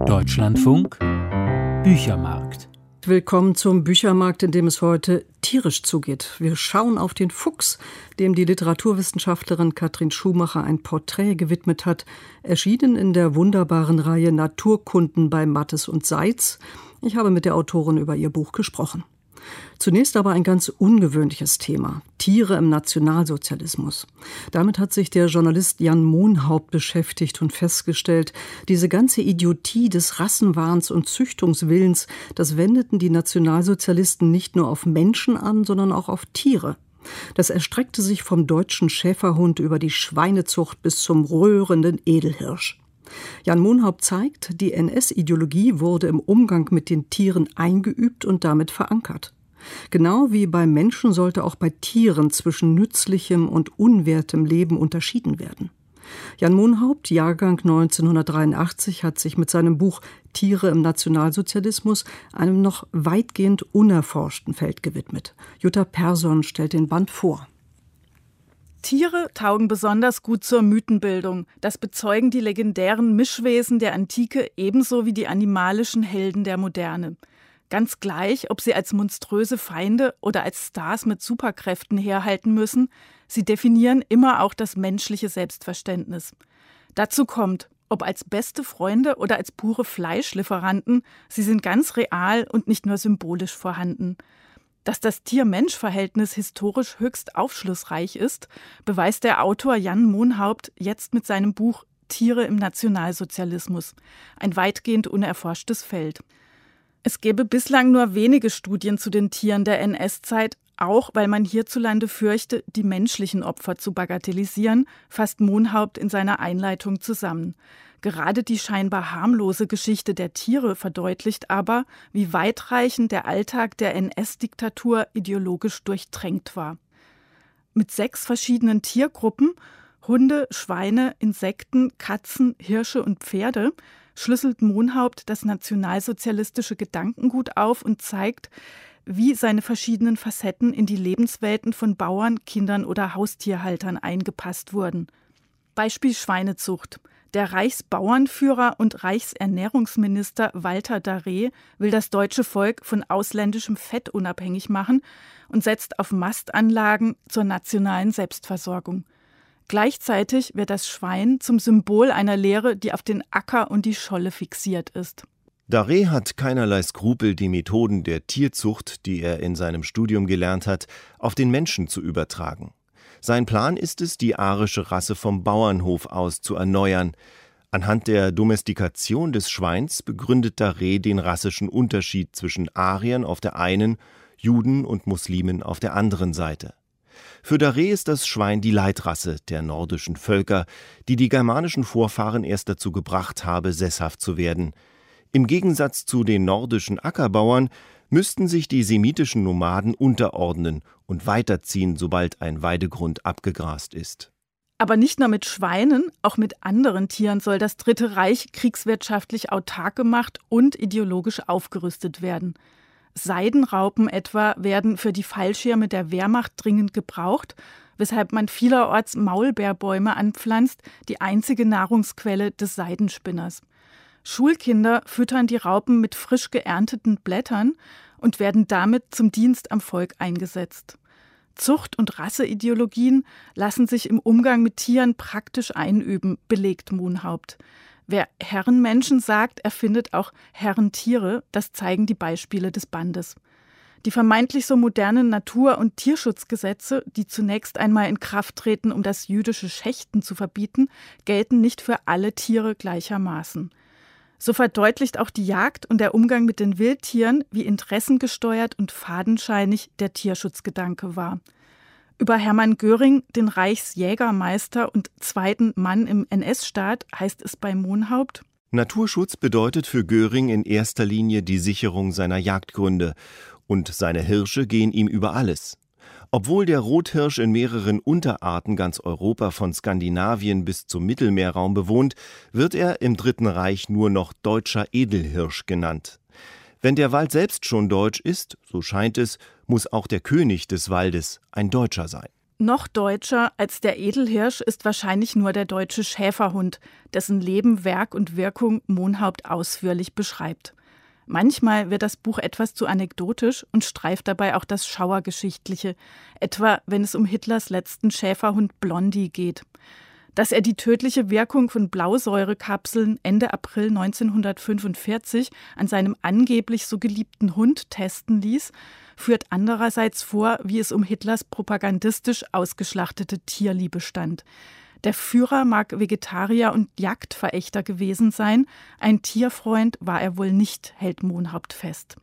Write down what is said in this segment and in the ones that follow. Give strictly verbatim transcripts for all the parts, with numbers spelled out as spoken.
Deutschlandfunk Büchermarkt. Willkommen zum Büchermarkt, in dem es heute tierisch zugeht. Wir schauen auf den Fuchs, dem die Literaturwissenschaftlerin Katrin Schumacher ein Porträt gewidmet hat, erschienen in der wunderbaren Reihe Naturkunden bei Mattes und Seitz. Ich habe mit der Autorin über ihr Buch gesprochen. Zunächst aber ein ganz ungewöhnliches Thema: Tiere im Nationalsozialismus. Damit hat sich der Journalist Jan Mohnhaupt beschäftigt und festgestellt, diese ganze Idiotie des Rassenwahns und Züchtungswillens, das wendeten die Nationalsozialisten nicht nur auf Menschen an, sondern auch auf Tiere. Das erstreckte sich vom deutschen Schäferhund über die Schweinezucht bis zum röhrenden Edelhirsch. Jan Mohnhaupt zeigt, die N S-Ideologie wurde im Umgang mit den Tieren eingeübt und damit verankert. Genau wie beim Menschen sollte auch bei Tieren zwischen nützlichem und unwertem Leben unterschieden werden. Jan Mohnhaupt, Jahrgang neunzehnhundertdreiundachtzig, hat sich mit seinem Buch Tiere im Nationalsozialismus einem noch weitgehend unerforschten Feld gewidmet. Jutta Persson stellt den Band vor. Tiere taugen besonders gut zur Mythenbildung. Das bezeugen die legendären Mischwesen der Antike ebenso wie die animalischen Helden der Moderne. Ganz gleich, ob sie als monströse Feinde oder als Stars mit Superkräften herhalten müssen, sie definieren immer auch das menschliche Selbstverständnis. Dazu kommt, ob als beste Freunde oder als pure Fleischlieferanten, sie sind ganz real und nicht nur symbolisch vorhanden. Dass das Tier-Mensch-Verhältnis historisch höchst aufschlussreich ist, beweist der Autor Jan Mohnhaupt jetzt mit seinem Buch Tiere im Nationalsozialismus, ein weitgehend unerforschtes Feld. Es gäbe bislang nur wenige Studien zu den Tieren der N S-Zeit, auch weil man hierzulande fürchte, die menschlichen Opfer zu bagatellisieren, fasst Mohnhaupt in seiner Einleitung zusammen. Gerade die scheinbar harmlose Geschichte der Tiere verdeutlicht aber, wie weitreichend der Alltag der N S-Diktatur ideologisch durchtränkt war. Mit sechs verschiedenen Tiergruppen – Hunde, Schweine, Insekten, Katzen, Hirsche und Pferde – schlüsselt Mohnhaupt das nationalsozialistische Gedankengut auf und zeigt, wie seine verschiedenen Facetten in die Lebenswelten von Bauern, Kindern oder Haustierhaltern eingepasst wurden. Beispiel Schweinezucht. Der Reichsbauernführer und Reichsernährungsminister Walter Darré will das deutsche Volk von ausländischem Fett unabhängig machen und setzt auf Mastanlagen zur nationalen Selbstversorgung. Gleichzeitig wird das Schwein zum Symbol einer Lehre, die auf den Acker und die Scholle fixiert ist. Darré hat keinerlei Skrupel, die Methoden der Tierzucht, die er in seinem Studium gelernt hat, auf den Menschen zu übertragen. Sein Plan ist es, die arische Rasse vom Bauernhof aus zu erneuern. Anhand der Domestikation des Schweins begründet Darré den rassischen Unterschied zwischen Ariern auf der einen, Juden und Muslimen auf der anderen Seite. Für Darré ist das Schwein die Leitrasse der nordischen Völker, die die germanischen Vorfahren erst dazu gebracht habe, sesshaft zu werden. Im Gegensatz zu den nordischen Ackerbauern müssten sich die semitischen Nomaden unterordnen und weiterziehen, sobald ein Weidegrund abgegrast ist. Aber nicht nur mit Schweinen, auch mit anderen Tieren soll das Dritte Reich kriegswirtschaftlich autark gemacht und ideologisch aufgerüstet werden. Seidenraupen etwa werden für die Fallschirme der Wehrmacht dringend gebraucht, weshalb man vielerorts Maulbeerbäume anpflanzt, die einzige Nahrungsquelle des Seidenspinners. Schulkinder füttern die Raupen mit frisch geernteten Blättern und werden damit zum Dienst am Volk eingesetzt. Zucht- und Rasseideologien lassen sich im Umgang mit Tieren praktisch einüben, belegt Mohnhaupt. Wer Herrenmenschen sagt, erfindet auch Herrentiere, das zeigen die Beispiele des Bandes. Die vermeintlich so modernen Natur- und Tierschutzgesetze, die zunächst einmal in Kraft treten, um das jüdische Schächten zu verbieten, gelten nicht für alle Tiere gleichermaßen. So verdeutlicht auch die Jagd und der Umgang mit den Wildtieren, wie interessengesteuert und fadenscheinig der Tierschutzgedanke war. Über Hermann Göring, den Reichsjägermeister und zweiten Mann im N S-Staat, heißt es bei Mohnhaupt: Naturschutz bedeutet für Göring in erster Linie die Sicherung seiner Jagdgründe, und seine Hirsche gehen ihm über alles. Obwohl der Rothirsch in mehreren Unterarten ganz Europa von Skandinavien bis zum Mittelmeerraum bewohnt, wird er im Dritten Reich nur noch deutscher Edelhirsch genannt. Wenn der Wald selbst schon deutsch ist, so scheint es, muss auch der König des Waldes ein Deutscher sein. Noch deutscher als der Edelhirsch ist wahrscheinlich nur der deutsche Schäferhund, dessen Leben, Werk und Wirkung Mohnhaupt ausführlich beschreibt. Manchmal wird das Buch etwas zu anekdotisch und streift dabei auch das Schauergeschichtliche, etwa wenn es um Hitlers letzten Schäferhund Blondie geht. Dass er die tödliche Wirkung von Blausäurekapseln Ende April neunzehnhundertfünfundvierzig an seinem angeblich so geliebten Hund testen ließ, führt andererseits vor, wie es um Hitlers propagandistisch ausgeschlachtete Tierliebe stand. Der Führer mag Vegetarier und Jagdverächter gewesen sein, ein Tierfreund war er wohl nicht, hält Mohnhaupt fest.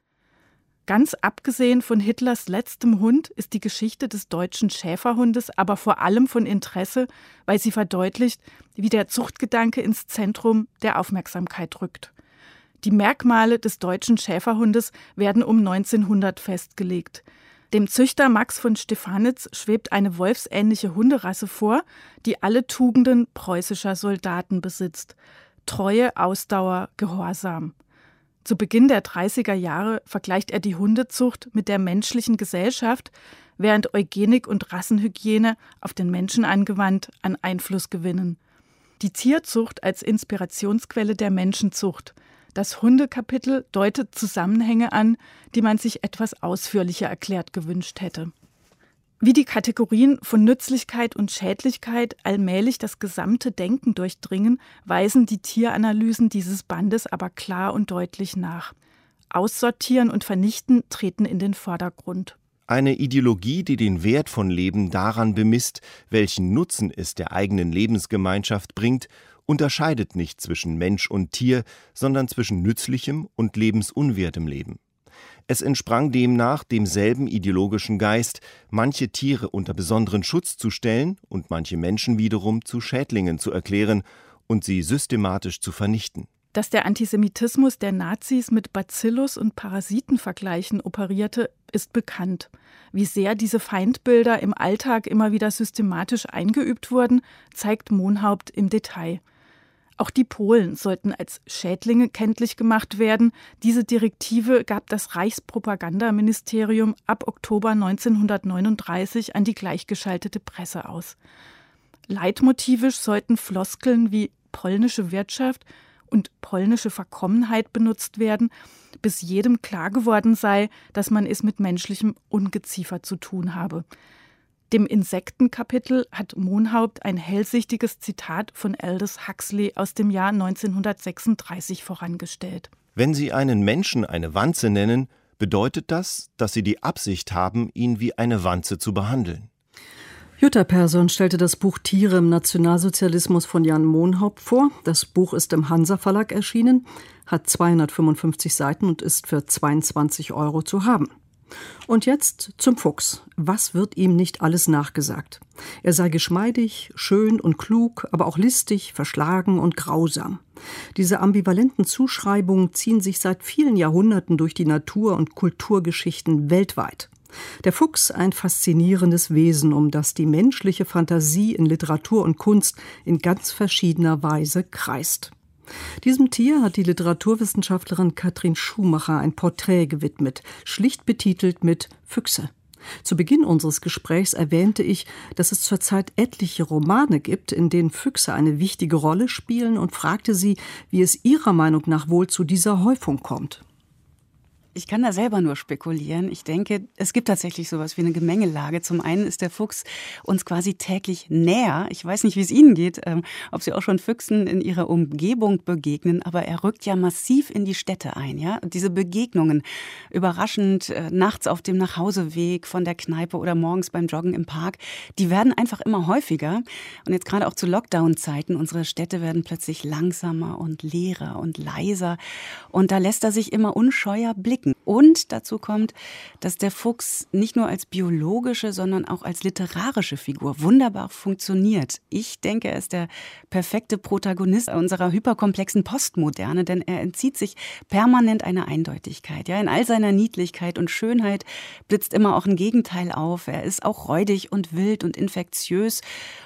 Ganz abgesehen von Hitlers letztem Hund ist die Geschichte des deutschen Schäferhundes aber vor allem von Interesse, weil sie verdeutlicht, wie der Zuchtgedanke ins Zentrum der Aufmerksamkeit rückt. Die Merkmale des deutschen Schäferhundes werden um neunzehnhundert festgelegt. Dem Züchter Max von Stefanitz schwebt eine wolfsähnliche Hunderasse vor, die alle Tugenden preußischer Soldaten besitzt: Treue, Ausdauer, Gehorsam. Zu Beginn der dreißiger Jahre vergleicht er die Hundezucht mit der menschlichen Gesellschaft, während Eugenik und Rassenhygiene auf den Menschen angewandt an Einfluss gewinnen. Die Tierzucht als Inspirationsquelle der Menschenzucht. Das Hundekapitel deutet Zusammenhänge an, die man sich etwas ausführlicher erklärt gewünscht hätte. Wie die Kategorien von Nützlichkeit und Schädlichkeit allmählich das gesamte Denken durchdringen, weisen die Tieranalysen dieses Bandes aber klar und deutlich nach. Aussortieren und Vernichten treten in den Vordergrund. Eine Ideologie, die den Wert von Leben daran bemisst, welchen Nutzen es der eigenen Lebensgemeinschaft bringt, unterscheidet nicht zwischen Mensch und Tier, sondern zwischen nützlichem und lebensunwertem Leben. Es entsprang demnach demselben ideologischen Geist, manche Tiere unter besonderen Schutz zu stellen und manche Menschen wiederum zu Schädlingen zu erklären und sie systematisch zu vernichten. Dass der Antisemitismus der Nazis mit Bacillus und Parasitenvergleichen operierte, ist bekannt. Wie sehr diese Feindbilder im Alltag immer wieder systematisch eingeübt wurden, zeigt Mohnhaupt im Detail. Auch die Polen sollten als Schädlinge kenntlich gemacht werden. Diese Direktive gab das Reichspropagandaministerium ab Oktober neunzehnhundertneununddreißig an die gleichgeschaltete Presse aus. Leitmotivisch sollten Floskeln wie polnische Wirtschaft und polnische Verkommenheit benutzt werden, bis jedem klar geworden sei, dass man es mit menschlichem Ungeziefer zu tun habe. Dem Insektenkapitel hat Mohnhaupt ein hellsichtiges Zitat von Aldous Huxley aus dem Jahr neunzehnhundertsechsunddreißig vorangestellt. Wenn Sie einen Menschen eine Wanze nennen, bedeutet das, dass Sie die Absicht haben, ihn wie eine Wanze zu behandeln. Jutta Persson stellte das Buch Tiere im Nationalsozialismus von Jan Mohnhaupt vor. Das Buch ist im Hansa Verlag erschienen, hat zweihundertfünfundfünfzig Seiten und ist für zweiundzwanzig Euro zu haben. Und jetzt zum Fuchs. Was wird ihm nicht alles nachgesagt? Er sei geschmeidig, schön und klug, aber auch listig, verschlagen und grausam. Diese ambivalenten Zuschreibungen ziehen sich seit vielen Jahrhunderten durch die Natur- und Kulturgeschichten weltweit. Der Fuchs, ein faszinierendes Wesen, um das die menschliche Fantasie in Literatur und Kunst in ganz verschiedener Weise kreist. Diesem Tier hat die Literaturwissenschaftlerin Katrin Schumacher ein Porträt gewidmet, schlicht betitelt mit »Füchse«. Zu Beginn unseres Gesprächs erwähnte ich, dass es zurzeit etliche Romane gibt, in denen Füchse eine wichtige Rolle spielen, und fragte sie, wie es ihrer Meinung nach wohl zu dieser Häufung kommt. Ich kann da selber nur spekulieren. Ich denke, es gibt tatsächlich sowas wie eine Gemengelage. Zum einen ist der Fuchs uns quasi täglich näher. Ich weiß nicht, wie es Ihnen geht, ähm, ob Sie auch schon Füchsen in Ihrer Umgebung begegnen, aber er rückt ja massiv in die Städte ein. Ja? Und diese Begegnungen, überraschend äh, nachts auf dem Nachhauseweg von der Kneipe oder morgens beim Joggen im Park, die werden einfach immer häufiger. Und jetzt gerade auch zu Lockdown-Zeiten, unsere Städte werden plötzlich langsamer und leerer und leiser. Und da lässt er sich immer unscheuer blicken. Und dazu kommt, dass der Fuchs nicht nur als biologische, sondern auch als literarische Figur wunderbar funktioniert. Ich denke, er ist der perfekte Protagonist unserer hyperkomplexen Postmoderne, denn er entzieht sich permanent einer Eindeutigkeit. Ja, in all seiner Niedlichkeit und Schönheit blitzt immer auch ein Gegenteil auf. Er ist auch räudig und wild und infektiös.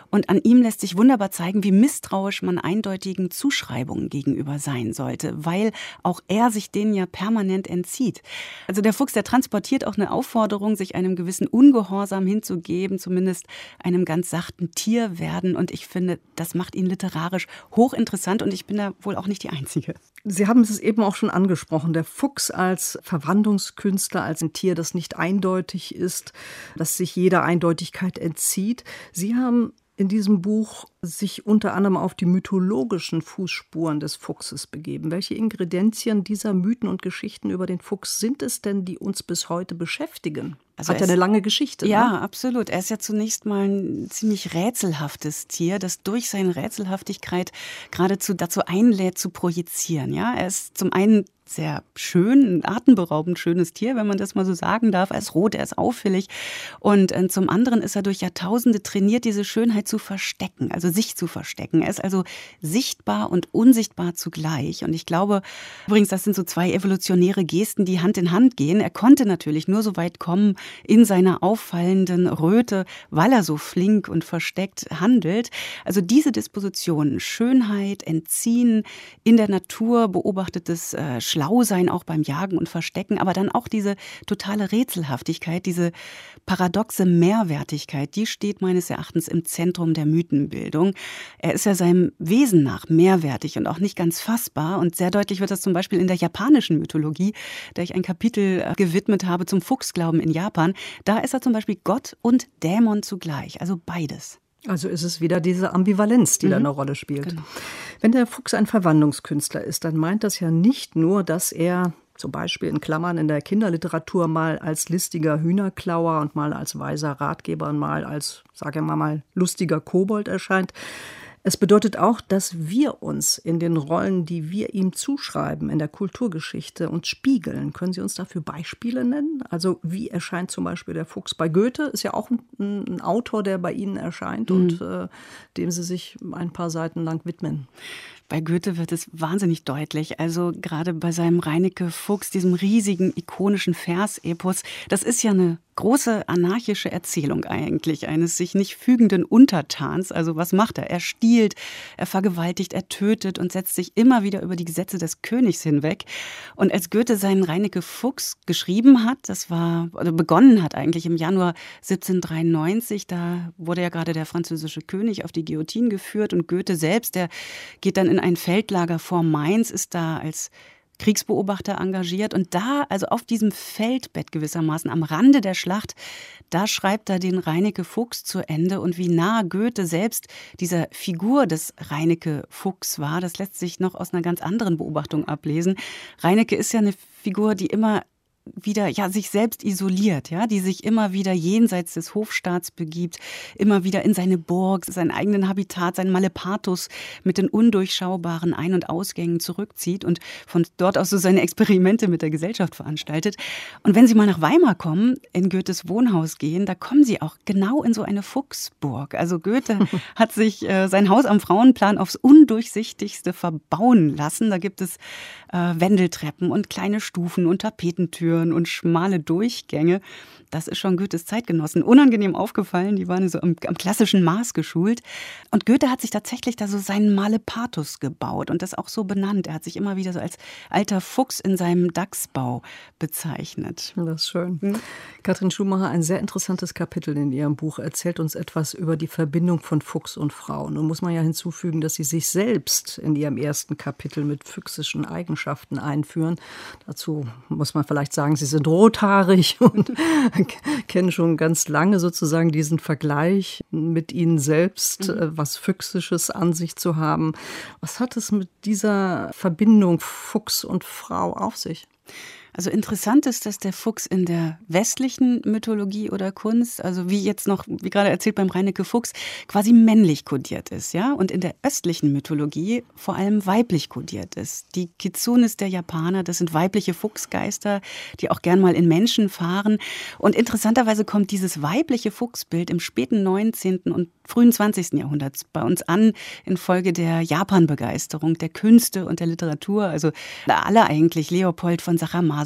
Und an ihm lässt sich wunderbar zeigen, wie misstrauisch man eindeutigen Zuschreibungen gegenüber sein sollte, weil auch er sich denen ja permanent entzieht. Also der Fuchs, der transportiert auch eine Aufforderung, sich einem gewissen Ungehorsam hinzugeben, zumindest einem ganz sachten Tierwerden. Und ich finde, das macht ihn literarisch hochinteressant und ich bin da wohl auch nicht die Einzige. Sie haben es eben auch schon angesprochen, der Fuchs als Verwandlungskünstler, als ein Tier, das nicht eindeutig ist, das sich jeder Eindeutigkeit entzieht. Sie haben in diesem Buch sich unter anderem auf die mythologischen Fußspuren des Fuchses begeben. Welche Ingredienzien dieser Mythen und Geschichten über den Fuchs sind es denn, die uns bis heute beschäftigen? Also Hat ja eine lange Geschichte. Ja, ne? Absolut. Er ist ja zunächst mal ein ziemlich rätselhaftes Tier, das durch seine Rätselhaftigkeit geradezu dazu einlädt, zu projizieren. Ja, er ist zum einen sehr schön, ein atemberaubend schönes Tier, wenn man das mal so sagen darf. Er ist rot, er ist auffällig. Und äh, zum anderen ist er durch Jahrtausende trainiert, diese Schönheit zu verstecken, also sich zu verstecken. Er ist also sichtbar und unsichtbar zugleich. Und ich glaube, übrigens, das sind so zwei evolutionäre Gesten, die Hand in Hand gehen. Er konnte natürlich nur so weit kommen in seiner auffallenden Röte, weil er so flink und versteckt handelt. Also diese Disposition, Schönheit, Entziehen, in der Natur beobachtetes äh, Schlausein auch beim Jagen und Verstecken, aber dann auch diese totale Rätselhaftigkeit, diese paradoxe Mehrwertigkeit, die steht meines Erachtens im Zentrum der Mythenbildung. Er ist ja seinem Wesen nach mehrwertig und auch nicht ganz fassbar und sehr deutlich wird das zum Beispiel in der japanischen Mythologie, der ich ein Kapitel gewidmet habe zum Fuchsglauben in Japan. Da ist er zum Beispiel Gott und Dämon zugleich, also beides. Also ist es wieder diese Ambivalenz, die mhm. da eine Rolle spielt. Genau. Wenn der Fuchs ein Verwandlungskünstler ist, dann meint das ja nicht nur, dass er zum Beispiel in Klammern in der Kinderliteratur mal als listiger Hühnerklauer und mal als weiser Ratgeber und mal als, sagen wir mal, lustiger Kobold erscheint. Es bedeutet auch, dass wir uns in den Rollen, die wir ihm zuschreiben, in der Kulturgeschichte uns spiegeln. Können Sie uns dafür Beispiele nennen? Also wie erscheint zum Beispiel der Fuchs bei Goethe? Ist ja auch ein, ein Autor, der bei Ihnen erscheint mhm. und äh, dem Sie sich ein paar Seiten lang widmen. Bei Goethe wird es wahnsinnig deutlich, also gerade bei seinem Reineke Fuchs, diesem riesigen, ikonischen Versepos, das ist ja eine große anarchische Erzählung eigentlich, eines sich nicht fügenden Untertans. Also was macht er? Er stiehlt, er vergewaltigt, er tötet und setzt sich immer wieder über die Gesetze des Königs hinweg. Und als Goethe seinen Reineke Fuchs geschrieben hat, das war, oder begonnen hat eigentlich im Januar siebzehnhundertdreiundneunzig, da wurde ja gerade der französische König auf die Guillotine geführt und Goethe selbst, der geht dann in ein Feldlager vor Mainz, ist da als Kriegsbeobachter engagiert und da, also auf diesem Feldbett gewissermaßen, am Rande der Schlacht, da schreibt er den Reineke Fuchs zu Ende und wie nah Goethe selbst dieser Figur des Reineke Fuchs war, das lässt sich noch aus einer ganz anderen Beobachtung ablesen. Reineke ist ja eine Figur, die immer wieder ja sich selbst isoliert, ja, die sich immer wieder jenseits des Hofstaats begibt, immer wieder in seine Burg, seinen eigenen Habitat, seinen Malepatus mit den undurchschaubaren Ein- und Ausgängen zurückzieht und von dort aus so seine Experimente mit der Gesellschaft veranstaltet. Und wenn Sie mal nach Weimar kommen, in Goethes Wohnhaus gehen, da kommen Sie auch genau in so eine Fuchsburg. Also Goethe hat sich äh, sein Haus am Frauenplan aufs Undurchsichtigste verbauen lassen. Da gibt es äh, Wendeltreppen und kleine Stufen und Tapetentüren und schmale Durchgänge. Das ist schon Goethes Zeitgenossen unangenehm aufgefallen. Die waren so am, am klassischen Maß geschult. Und Goethe hat sich tatsächlich da so seinen Malepatus gebaut und das auch so benannt. Er hat sich immer wieder so als alter Fuchs in seinem Dachsbau bezeichnet. Das ist schön. Hm? Katrin Schumacher, ein sehr interessantes Kapitel in Ihrem Buch, erzählt uns etwas über die Verbindung von Fuchs und Frau. Nun muss man ja hinzufügen, dass Sie sich selbst in Ihrem ersten Kapitel mit füchsischen Eigenschaften einführen. Dazu muss man vielleicht sagen, Sie sind rothaarig und kennen schon ganz lange sozusagen diesen Vergleich mit Ihnen selbst, mhm. was Füchsisches an sich zu haben. Was hat es mit dieser Verbindung Fuchs und Frau auf sich? Also interessant ist, dass der Fuchs in der westlichen Mythologie oder Kunst, also wie jetzt noch, wie gerade erzählt beim Reineke Fuchs, quasi männlich kodiert ist, ja, und in der östlichen Mythologie vor allem weiblich kodiert ist. Die Kitsunes der Japaner, das sind weibliche Fuchsgeister, die auch gern mal in Menschen fahren. Und interessanterweise kommt dieses weibliche Fuchsbild im späten neunzehnten und frühen zwanzigsten Jahrhundert bei uns an, infolge der Japan-Begeisterung, der Künste und der Literatur. Also alle eigentlich, Leopold von Sacher-Masoch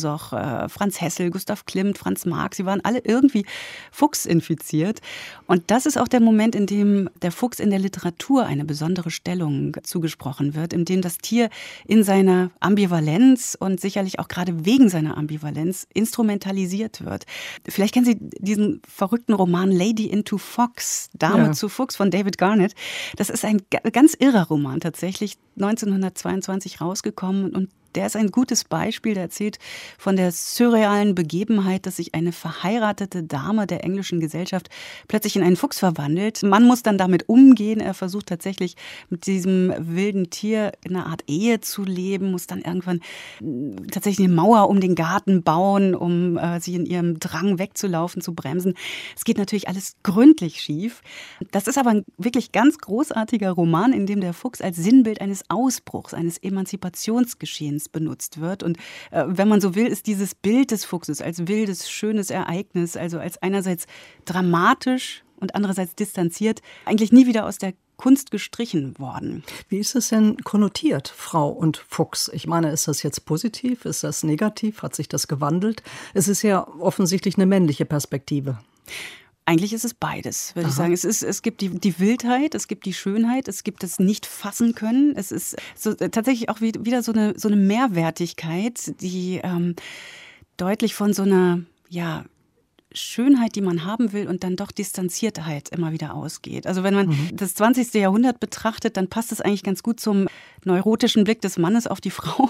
Bosoch, äh, Franz Hessel, Gustav Klimt, Franz Marc, sie waren alle irgendwie fuchsinfiziert. Und das ist auch der Moment, in dem der Fuchs in der Literatur eine besondere Stellung zugesprochen wird, in dem das Tier in seiner Ambivalenz und sicherlich auch gerade wegen seiner Ambivalenz instrumentalisiert wird. Vielleicht kennen Sie diesen verrückten Roman Lady into Fox, Dame ja. zu Fuchs von David Garnett. Das ist ein ganz irrer Roman tatsächlich, neunzehnhundertzweiundzwanzig rausgekommen, und der ist ein gutes Beispiel, der erzählt von der surrealen Begebenheit, dass sich eine verheiratete Dame der englischen Gesellschaft plötzlich in einen Fuchs verwandelt. Man muss dann damit umgehen. Er versucht tatsächlich mit diesem wilden Tier in einer Art Ehe zu leben, muss dann irgendwann tatsächlich eine Mauer um den Garten bauen, um äh, sie in ihrem Drang wegzulaufen, zu bremsen. Es geht natürlich alles gründlich schief. Das ist aber ein wirklich ganz großartiger Roman, in dem der Fuchs als Sinnbild eines Ausbruchs, eines Emanzipationsgeschehens benutzt wird. Und äh, wenn man so will, ist dieses Bild des Fuchses als wildes, schönes Ereignis, also als einerseits dramatisch und andererseits distanziert, eigentlich nie wieder aus der Kunst gestrichen worden. Wie ist es denn konnotiert, Frau und Fuchs? Ich meine, ist das jetzt positiv? Ist das negativ? Hat sich das gewandelt? Es ist ja offensichtlich eine männliche Perspektive. Eigentlich ist es beides, würde Aha. ich sagen. Es ist, es gibt die, die Wildheit, es gibt die Schönheit, es gibt das Nicht-Fassen-Können. Es ist so, tatsächlich auch wieder so eine, so eine Mehrwertigkeit, die ähm, deutlich von so einer, ja, Schönheit, die man haben will, und dann doch Distanziertheit immer wieder ausgeht. Also wenn man mhm. das zwanzigste Jahrhundert betrachtet, dann passt es eigentlich ganz gut zum neurotischen Blick des Mannes auf die Frau.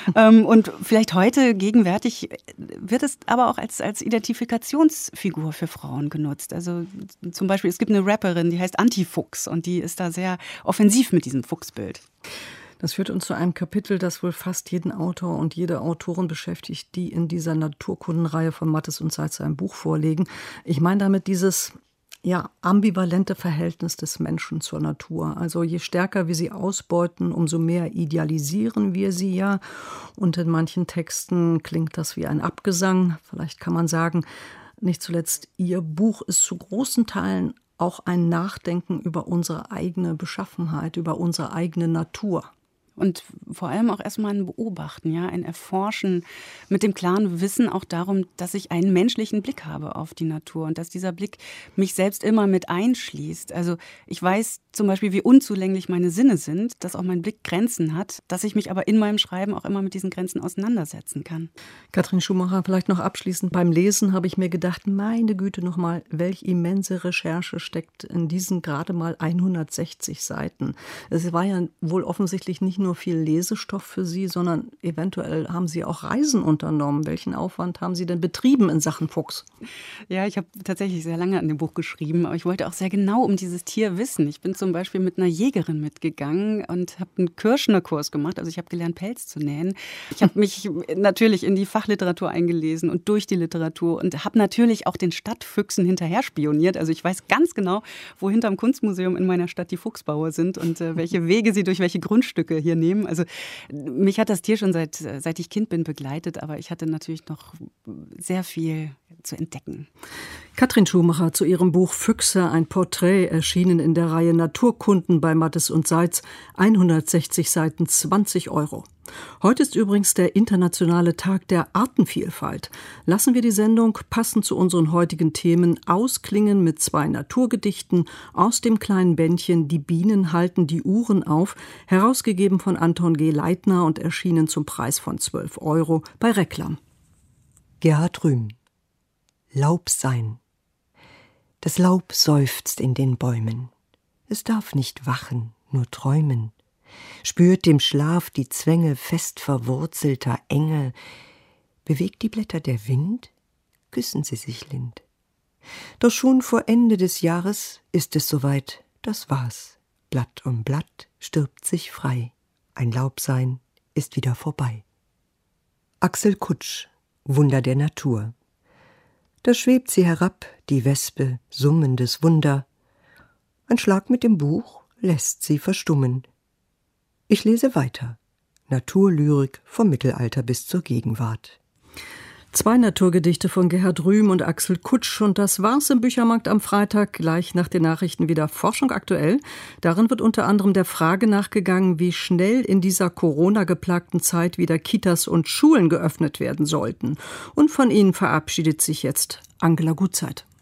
Und vielleicht heute, gegenwärtig, wird es aber auch als, als Identifikationsfigur für Frauen genutzt. Also zum Beispiel, es gibt eine Rapperin, die heißt Anti-Fuchs, und die ist da sehr offensiv mit diesem Fuchsbild. Das führt uns zu einem Kapitel, das wohl fast jeden Autor und jede Autorin beschäftigt, die in dieser Naturkundenreihe von Mattes und Seitz ein Buch vorlegen. Ich meine damit dieses ja, ambivalente Verhältnis des Menschen zur Natur. Also je stärker wir sie ausbeuten, umso mehr idealisieren wir sie ja. Und in manchen Texten klingt das wie ein Abgesang. Vielleicht kann man sagen, nicht zuletzt, Ihr Buch ist zu großen Teilen auch ein Nachdenken über unsere eigene Beschaffenheit, über unsere eigene Natur. Und vor allem auch erstmal ein Beobachten, ja, ein Erforschen mit dem klaren Wissen auch darum, dass ich einen menschlichen Blick habe auf die Natur und dass dieser Blick mich selbst immer mit einschließt. Also ich weiß zum Beispiel, wie unzulänglich meine Sinne sind, dass auch mein Blick Grenzen hat, dass ich mich aber in meinem Schreiben auch immer mit diesen Grenzen auseinandersetzen kann. Katrin Schumacher, vielleicht noch abschließend. Beim Lesen habe ich mir gedacht, meine Güte nochmal, welch immense Recherche steckt in diesen gerade mal hundertsechzig Seiten. Es war ja wohl offensichtlich nicht nur nur viel Lesestoff für Sie, sondern eventuell haben Sie auch Reisen unternommen. Welchen Aufwand haben Sie denn betrieben in Sachen Fuchs? Ja, ich habe tatsächlich sehr lange an dem Buch geschrieben, aber ich wollte auch sehr genau um dieses Tier wissen. Ich bin zum Beispiel mit einer Jägerin mitgegangen und habe einen Kirschner-Kurs gemacht. Also ich habe gelernt, Pelz zu nähen. Ich habe mich natürlich in die Fachliteratur eingelesen und durch die Literatur und habe natürlich auch den Stadtfüchsen hinterher spioniert. Also ich weiß ganz genau, wo hinterm Kunstmuseum in meiner Stadt die Fuchsbauer sind und äh, welche Wege sie durch welche Grundstücke hier nehmen. Also mich hat das Tier schon seit, seit ich Kind bin begleitet, aber ich hatte natürlich noch sehr viel zu entdecken. Katrin Schumacher zu ihrem Buch Füchse, ein Porträt, erschienen in der Reihe Naturkunden bei Mattes und Seitz, hundertsechzig Seiten, zwanzig Euro. Heute ist übrigens der internationale Tag der Artenvielfalt. Lassen wir die Sendung passend zu unseren heutigen Themen ausklingen mit zwei Naturgedichten aus dem kleinen Bändchen Die Bienen halten die Uhren auf, herausgegeben von Anton G. Leitner und erschienen zum Preis von zwölf Euro bei Reklam. Gerhard Rühm. Laub sein. Das Laub seufzt in den Bäumen. Es darf nicht wachen, nur träumen. Spürt dem Schlaf die Zwänge fest verwurzelter Enge. Bewegt die Blätter der Wind, küssen sie sich lind. Doch schon vor Ende des Jahres ist es soweit, das war's. Blatt um Blatt stirbt sich frei. Ein Laubsein ist wieder vorbei. Axel Kutsch, Wunder der Natur. Da schwebt sie herab, die Wespe, summendes Wunder. Ein Schlag mit dem Buch lässt sie verstummen. Ich lese weiter. Naturlyrik vom Mittelalter bis zur Gegenwart. Zwei Naturgedichte von Gerhard Rühm und Axel Kutsch. Und das war's im Büchermarkt am Freitag. Gleich nach den Nachrichten wieder Forschung aktuell. Darin wird unter anderem der Frage nachgegangen, wie schnell in dieser Corona-geplagten Zeit wieder Kitas und Schulen geöffnet werden sollten. Und von Ihnen verabschiedet sich jetzt Angela Gutzeit.